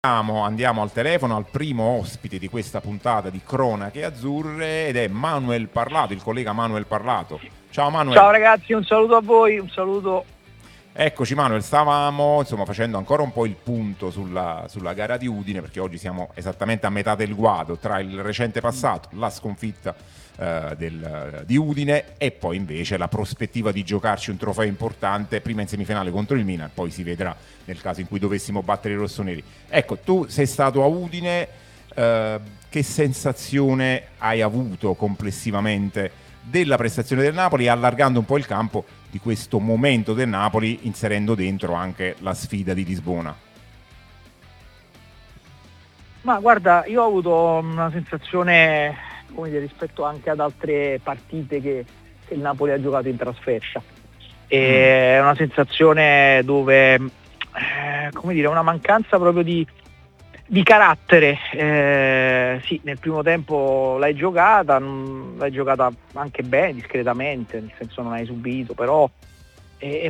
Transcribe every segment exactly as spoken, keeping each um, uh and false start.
Andiamo al telefono al primo ospite di questa puntata di Cronache Azzurre ed è Manuel Parlato, il collega Manuel Parlato. Ciao Manuel. Ciao ragazzi, un saluto a voi, un saluto. Eccoci Manuel, stavamo insomma facendo ancora un po' il punto sulla, sulla gara di Udine, perché oggi siamo esattamente a metà del guado tra il recente passato, la sconfitta eh, del, di Udine e poi invece la prospettiva di giocarci un trofeo importante prima in semifinale contro il Milan, poi si vedrà nel caso in cui dovessimo battere i rossoneri. Ecco, tu sei stato a Udine, eh, che sensazione hai avuto complessivamente della prestazione del Napoli, allargando un po' il campo di questo momento del Napoli, inserendo dentro anche la sfida di Lisbona? Ma guarda, io ho avuto una sensazione, come dire, rispetto anche ad altre partite che, che il Napoli ha giocato in trasferta. È mm. una sensazione dove, eh, come dire, una mancanza proprio di, di carattere. Eh, sì, nel primo tempo l'hai giocata, l'hai giocata anche bene, discretamente, nel senso non hai subito, però è, è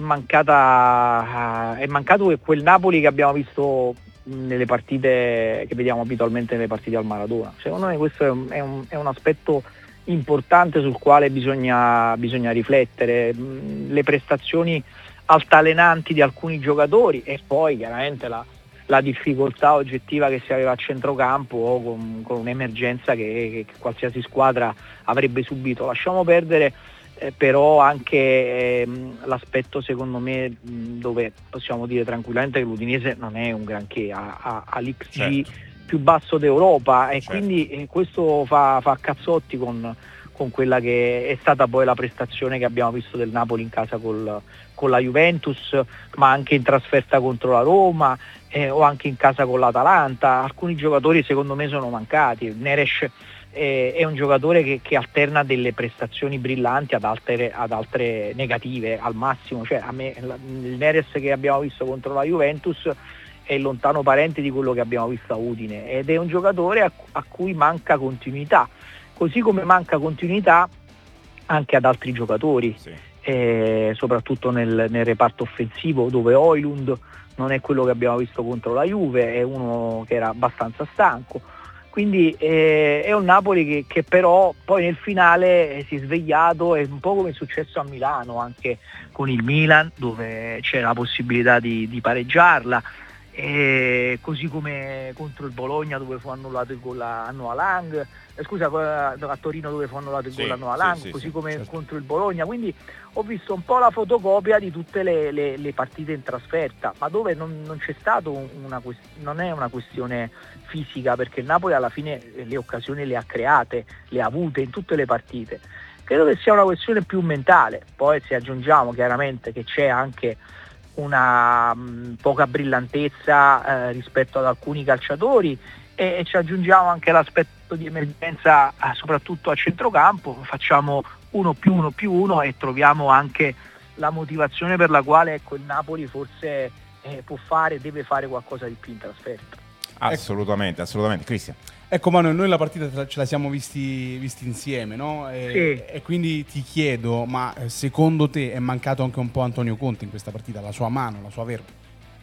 mancata, è mancato quel Napoli che abbiamo visto nelle partite che vediamo abitualmente nelle partite al Maradona. Secondo me questo è un, è un, è un aspetto importante sul quale bisogna, bisogna riflettere. Le prestazioni altalenanti di alcuni giocatori e poi chiaramente la la difficoltà oggettiva che si aveva a centrocampo o con, con un'emergenza che, che qualsiasi squadra avrebbe subito. Lasciamo perdere eh, però anche eh, l'aspetto, secondo me, dove possiamo dire tranquillamente che l'Udinese non è un granché, ha, ha, ha l'X G certo. più basso d'Europa e certo. quindi eh, questo fa, fa cazzotti con, con quella che è stata poi la prestazione che abbiamo visto del Napoli in casa col, con la Juventus, ma anche in trasferta contro la Roma, Eh, o anche in casa con l'Atalanta. Alcuni giocatori secondo me sono mancati. Neres eh, è un giocatore che, che alterna delle prestazioni brillanti ad altre, ad altre negative al massimo, cioè a me la, il Neres che abbiamo visto contro la Juventus è il lontano parente di quello che abbiamo visto a Udine ed è un giocatore a, a cui manca continuità, così come manca continuità anche ad altri giocatori, sì. eh, soprattutto nel, nel reparto offensivo, dove Højlund non è quello che abbiamo visto contro la Juve, è uno che era abbastanza stanco, quindi eh, è un Napoli che, che però poi nel finale eh, si è svegliato, è un po' come è successo a Milano anche con il Milan, dove c'è la possibilità di, di pareggiarla, e così come contro il Bologna dove fu annullato il gol a Noah Lang, eh, scusa a Torino dove fu annullato il sì, gol a Noah Lang, sì, così sì, come certo. contro il Bologna, quindi ho visto un po' la fotocopia di tutte le, le, le partite in trasferta, ma dove non, non c'è stato una non è una questione fisica, perché il Napoli alla fine le occasioni le ha create, le ha avute in tutte le partite. Credo che sia una questione più mentale, poi se aggiungiamo chiaramente che c'è anche una mh, poca brillantezza eh, rispetto ad alcuni calciatori e, e ci aggiungiamo anche l'aspetto di emergenza eh, soprattutto a centrocampo, facciamo uno più uno più uno e troviamo anche la motivazione per la quale ecco, il Napoli forse eh, può fare, deve fare qualcosa di più in trasferta. Assolutamente, assolutamente. Cristian. Ecco Manuel, noi la partita ce la siamo visti, visti insieme, no? E, sì. e quindi ti chiedo, ma secondo te è mancato anche un po' Antonio Conte in questa partita, la sua mano, la sua verba?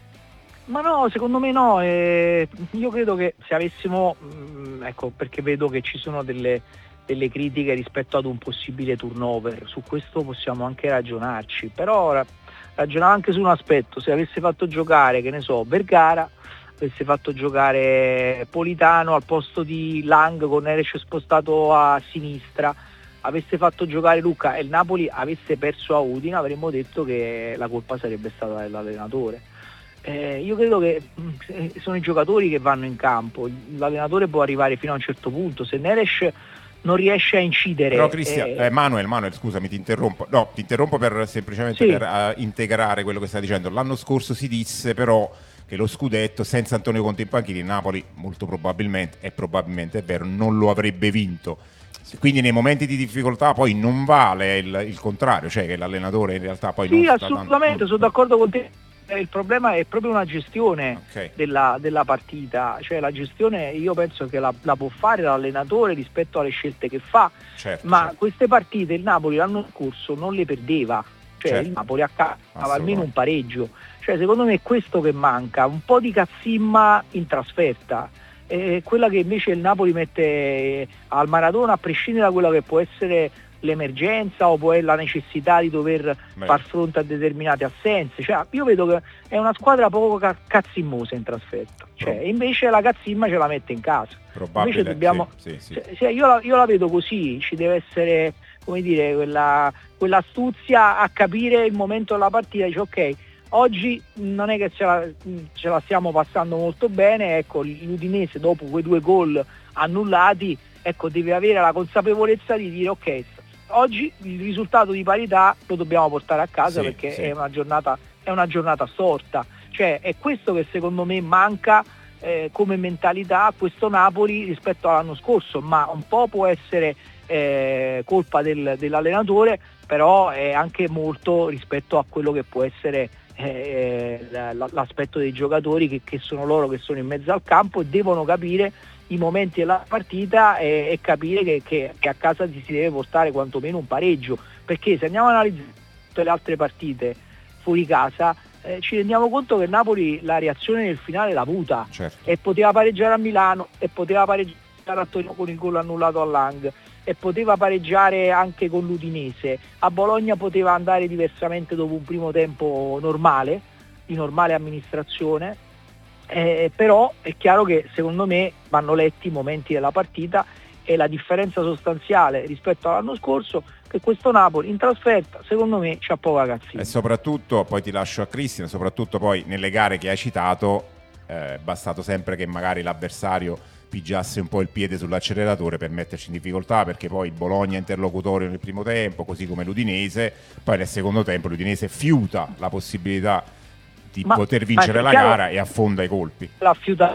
Ma no, secondo me no, eh, io credo che se avessimo, mh, ecco perché vedo che ci sono delle, delle critiche rispetto ad un possibile turnover, su questo possiamo anche ragionarci, però ragionavo anche su un aspetto, se avesse fatto giocare, che ne so, Vergara, avesse fatto giocare Politano al posto di Lang con Neres spostato a sinistra, avesse fatto giocare Lucca e il Napoli avesse perso a Udine, avremmo detto che la colpa sarebbe stata dell'allenatore. Eh, io credo che eh, sono i giocatori che vanno in campo, l'allenatore può arrivare fino a un certo punto, se Neres non riesce a incidere. Però Cristian, eh, eh, Manuel, Manuel, scusami, ti interrompo. No, ti interrompo per semplicemente sì. per uh, integrare quello che stai dicendo. L'anno scorso si disse però che lo scudetto senza Antonio Conte in panchina il Napoli molto probabilmente, e probabilmente è vero, non lo avrebbe vinto. Quindi nei momenti di difficoltà poi non vale il, il contrario, cioè che l'allenatore in realtà poi sì, non sta assolutamente, sono d'accordo con te. Il problema è proprio una gestione okay. della, della partita, cioè la gestione io penso che la, la può fare l'allenatore rispetto alle scelte che fa, certo, ma certo. queste partite il Napoli l'anno scorso non le perdeva, cioè certo. il Napoli a casa almeno un pareggio, cioè secondo me è questo che manca, un po' di cazzimma in trasferta, eh, quella che invece il Napoli mette al Maradona, a prescindere da quella che può essere l'emergenza o poi la necessità di dover Beh. far fronte a determinate assenze, cioè io vedo che è una squadra poco ca- cazzimmosa in trasferta, cioè, invece la cazzimma ce la mette in casa. Invece dobbiamo, sì, sì, sì. Se, se io, la, io la vedo così, ci deve essere, come dire, quella, quell'astuzia a capire il momento della partita, dice ok, oggi non è che ce la, ce la stiamo passando molto bene, ecco, l'Udinese dopo quei due gol annullati, ecco, deve avere la consapevolezza di dire ok, oggi il risultato di parità lo dobbiamo portare a casa, sì, perché sì. è una giornata è una giornata storta, cioè è questo che secondo me manca eh, come mentalità a questo Napoli rispetto all'anno scorso, ma un po' può essere eh, colpa del, dell'allenatore, però è anche molto rispetto a quello che può essere eh, l'aspetto dei giocatori che, che sono loro che sono in mezzo al campo e devono capire i momenti della partita e, e capire che, che, che a casa si deve portare quantomeno un pareggio, perché se andiamo a analizzare tutte le altre partite fuori casa eh, ci rendiamo conto che Napoli la reazione nel finale l'ha avuta, certo. E poteva pareggiare a Milano e poteva pareggiare a Torino con il gol annullato all'Ang e poteva pareggiare anche con l'Udinese, a Bologna poteva andare diversamente dopo un primo tempo normale, di normale amministrazione. Eh, però è chiaro che secondo me vanno letti i momenti della partita e la differenza sostanziale rispetto all'anno scorso che questo Napoli in trasferta secondo me c'ha poca cazzina. E soprattutto, poi ti lascio a Cristian, soprattutto poi nelle gare che hai citato eh, è bastato sempre che magari l'avversario pigiasse un po' il piede sull'acceleratore per metterci in difficoltà, perché poi il Bologna è interlocutore nel primo tempo, così come l'Udinese, poi nel secondo tempo l'Udinese fiuta la possibilità di ma, poter vincere la gara e affonda i colpi. La fiuta.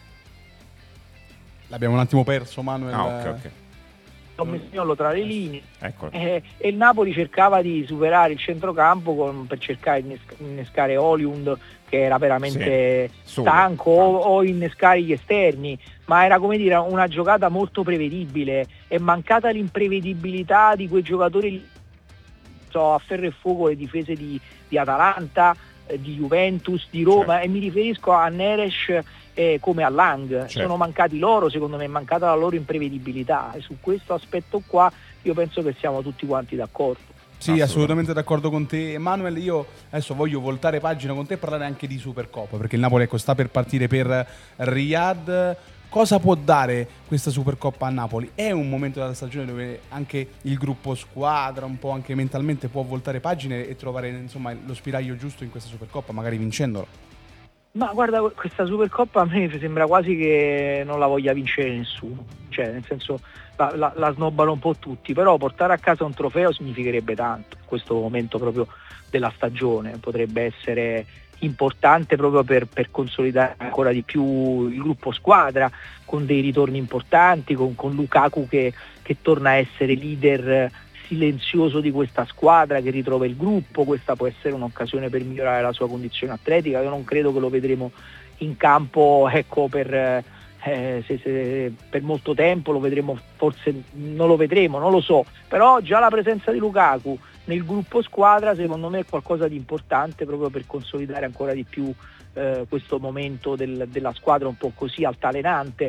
L'abbiamo un attimo perso, Manuel. Ah, ok, ok. Ho messo tra le linee ecco. eh, e il Napoli cercava di superare il centrocampo con, per cercare di innescare Hollywood, che era veramente sì, stanco, o, o innescare gli esterni, ma era, come dire, una giocata molto prevedibile. È mancata l'imprevedibilità di quei giocatori, so, a ferro e fuoco le difese di, di Atalanta, di Juventus, di Roma, certo. E mi riferisco a Neres eh, come a Lang, certo. Sono mancati loro, secondo me è mancata la loro imprevedibilità e su questo aspetto qua io penso che siamo tutti quanti d'accordo. Sì, assolutamente, assolutamente d'accordo con te, Emanuele. Io adesso voglio voltare pagina con te e parlare anche di Supercoppa, perché il Napoli, ecco, sta per partire per Riyadh. Cosa può dare questa Supercoppa a Napoli? È un momento della stagione dove anche il gruppo squadra, un po' anche mentalmente, può voltare pagine e trovare, insomma, lo spiraglio giusto in questa Supercoppa, magari vincendola. Ma guarda, questa Supercoppa a me sembra quasi che non la voglia vincere nessuno, cioè nel senso la, la, la snobbano un po' tutti, però portare a casa un trofeo significherebbe tanto in questo momento proprio della stagione, potrebbe essere importante proprio per, per consolidare ancora di più il gruppo squadra, con dei ritorni importanti, con, con Lukaku che, che torna a essere leader silenzioso di questa squadra, che ritrova il gruppo. Questa può essere un'occasione per migliorare la sua condizione atletica. Io non credo che lo vedremo in campo, ecco, per, eh, se, se, per molto tempo, lo vedremo, forse non lo vedremo, non lo so, però già la presenza di Lukaku nel gruppo squadra secondo me è qualcosa di importante proprio per consolidare ancora di più eh, questo momento del, della squadra un po' così altalenante.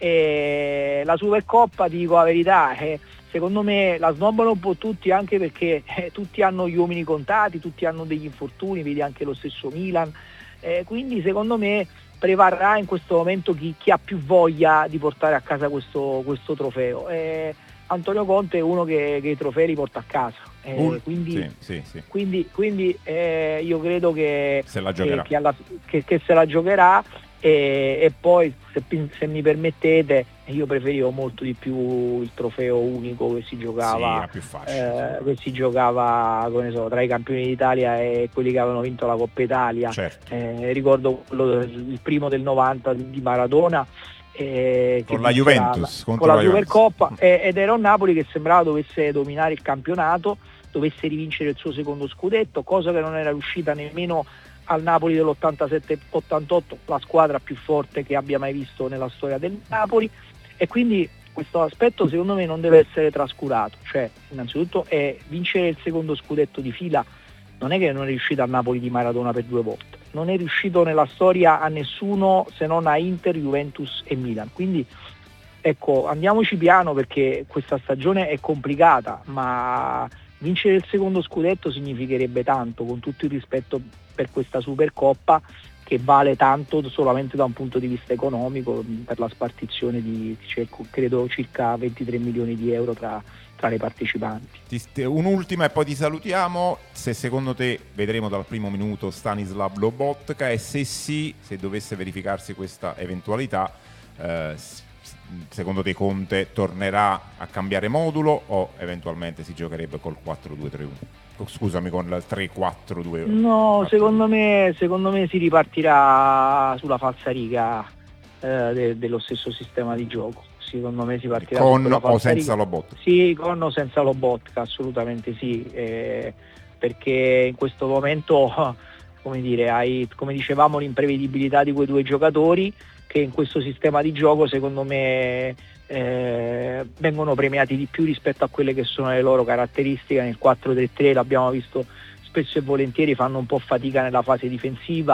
E la Supercoppa, ti dico la verità, eh, secondo me la snobbano un po' tutti, anche perché eh, tutti hanno gli uomini contati, tutti hanno degli infortuni, vedi anche lo stesso Milan, eh, quindi secondo me prevarrà in questo momento chi, chi ha più voglia di portare a casa questo, questo trofeo. Eh, Antonio Conte è uno che, che i trofei li porta a casa, eh, uh, quindi, sì, sì, sì. quindi, quindi eh, io credo che se la giocherà, eh, che, alla, che, che se la giocherà e, e poi se, se mi permettete io preferivo molto di più il trofeo unico che si giocava, sì, più facile, eh, sì. che si giocava, come so, tra i campioni d'Italia e quelli che avevano vinto la Coppa Italia, certo. eh, ricordo quello, il primo del novanta di Maradona, Eh, con la Juventus, la, con la, la Supercoppa, eh, ed era un Napoli che sembrava dovesse dominare il campionato, dovesse rivincere il suo secondo scudetto, cosa che non era riuscita nemmeno al Napoli dell'ottantasette ottantotto, la squadra più forte che abbia mai visto nella storia del Napoli, e quindi questo aspetto secondo me non deve essere trascurato, cioè innanzitutto è vincere il secondo scudetto di fila non è che non è riuscito a Napoli di Maradona per due volte, non è riuscito nella storia a nessuno se non a Inter, Juventus e Milan. Quindi ecco, andiamoci piano, perché questa stagione è complicata, ma vincere il secondo scudetto significherebbe tanto, con tutto il rispetto per questa Supercoppa, che vale tanto solamente da un punto di vista economico, per la spartizione di, credo, circa ventitré milioni di euro tra, tra le partecipanti. Un'ultima e poi ti salutiamo. Se secondo te vedremo dal primo minuto Stanislav Lobotka, e se sì, se dovesse verificarsi questa eventualità, eh, secondo te Conte tornerà a cambiare modulo o eventualmente si giocherebbe col quattro due tre uno? Scusami, con il tre quattro due uno? No, secondo me, secondo me si ripartirà sulla falsariga eh, de- dello stesso sistema di gioco. Secondo me si partirà con o senza Lobotka? Sì, con o senza Lobotka, assolutamente sì, eh, perché in questo momento, come dire, hai, come dicevamo, l'imprevedibilità di quei due giocatori che in questo sistema di gioco secondo me eh, vengono premiati di più rispetto a quelle che sono le loro caratteristiche. Nel quattro tre tre l'abbiamo visto spesso e volentieri, fanno un po' fatica nella fase difensiva,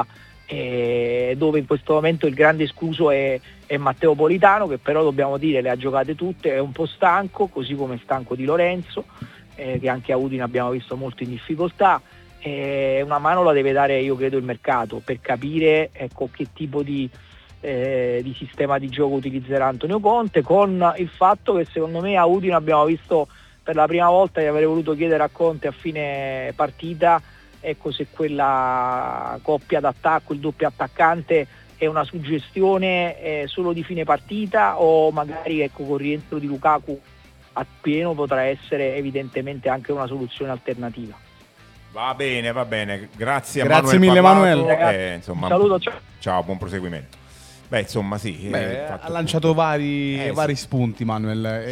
eh, dove in questo momento il grande escluso è, è Matteo Politano, che però dobbiamo dire le ha giocate tutte, è un po' stanco, così come è stanco Di Lorenzo, eh, che anche a Udine abbiamo visto molto in difficoltà. Eh, una mano la deve dare, io credo, il mercato, per capire, ecco, che tipo di Eh, di sistema di gioco utilizzerà Antonio Conte, con il fatto che secondo me a Udine abbiamo visto per la prima volta, che avrei voluto chiedere a Conte a fine partita, ecco, se quella coppia d'attacco, il doppio attaccante, è una suggestione eh, solo di fine partita, o magari, ecco, con il rientro di Lukaku a pieno potrà essere evidentemente anche una soluzione alternativa. Va bene, va bene, grazie, grazie Manuel mille Parlato, Manuel. eh, insomma, un saluto, ciao. Ciao, buon proseguimento. Beh, insomma, sì. Beh, eh, ha lanciato vari, eh, vari sì. spunti Manuel.